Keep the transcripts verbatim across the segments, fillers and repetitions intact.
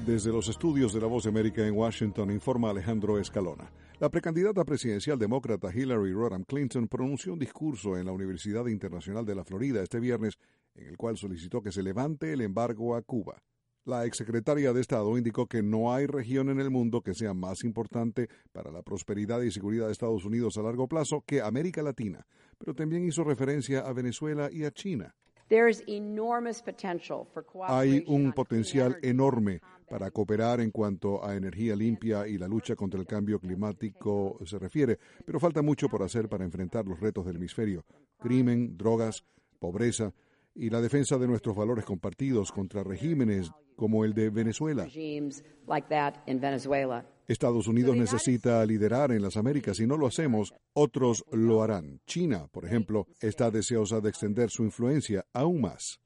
Desde los estudios de La Voz de América en Washington, informa Alejandro Escalona. La precandidata presidencial demócrata Hillary Rodham Clinton pronunció un discurso en la Universidad Internacional de la Florida este viernes, en el cual solicitó que se levante el embargo a Cuba. La exsecretaria de Estado indicó que no hay región en el mundo que sea más importante para la prosperidad y seguridad de Estados Unidos a largo plazo que América Latina, pero también hizo referencia a Venezuela y a China. Hay un potencial enorme para cooperar en cuanto a energía limpia y la lucha contra el cambio climático se refiere, pero falta mucho por hacer para enfrentar los retos del hemisferio: crimen, drogas, pobreza y la defensa de nuestros valores compartidos contra regímenes como el de Venezuela. Estados Unidos necesita liderar en las Américas. Si no lo hacemos, otros lo harán. China, por ejemplo, está deseosa de extender su influencia aún más.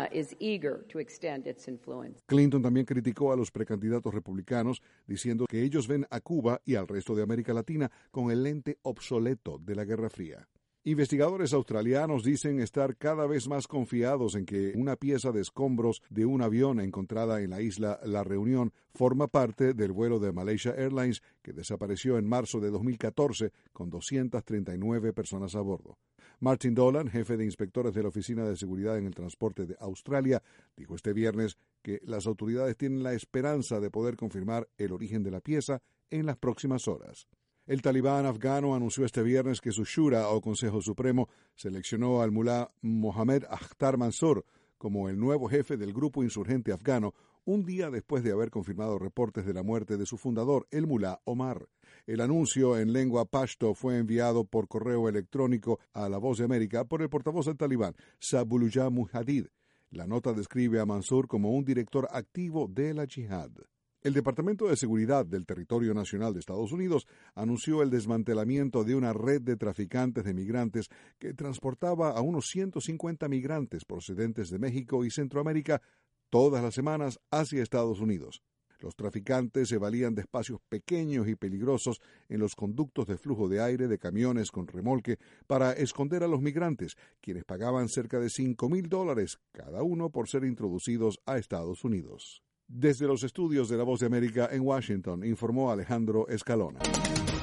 Clinton también criticó a los precandidatos republicanos, diciendo que ellos ven a Cuba y al resto de América Latina con el lente obsoleto de la Guerra Fría. Investigadores australianos dicen estar cada vez más confiados en que una pieza de escombros de un avión encontrada en la isla La Reunión forma parte del vuelo de Malaysia Airlines que desapareció en marzo de dos mil catorce con doscientas treinta y nueve personas a bordo. Martin Dolan, jefe de inspectores de la Oficina de Seguridad en el Transporte de Australia, dijo este viernes que las autoridades tienen la esperanza de poder confirmar el origen de la pieza en las próximas horas. El talibán afgano anunció este viernes que su Shura, o Consejo Supremo, seleccionó al mulá Mohammad Akhtar Mansour como el nuevo jefe del grupo insurgente afgano, un día después de haber confirmado reportes de la muerte de su fundador, el mulá Omar. El anuncio en lengua pashto fue enviado por correo electrónico a La Voz de América por el portavoz del talibán, Zabulullah Mujahid. La nota describe a Mansour como un director activo de la yihad. El Departamento de Seguridad del Territorio Nacional de Estados Unidos anunció el desmantelamiento de una red de traficantes de migrantes que transportaba a unos ciento cincuenta migrantes procedentes de México y Centroamérica todas las semanas hacia Estados Unidos. Los traficantes se valían de espacios pequeños y peligrosos en los conductos de flujo de aire de camiones con remolque para esconder a los migrantes, quienes pagaban cerca de cinco mil dólares cada uno por ser introducidos a Estados Unidos. Desde los estudios de La Voz de América en Washington, informó Alejandro Escalona.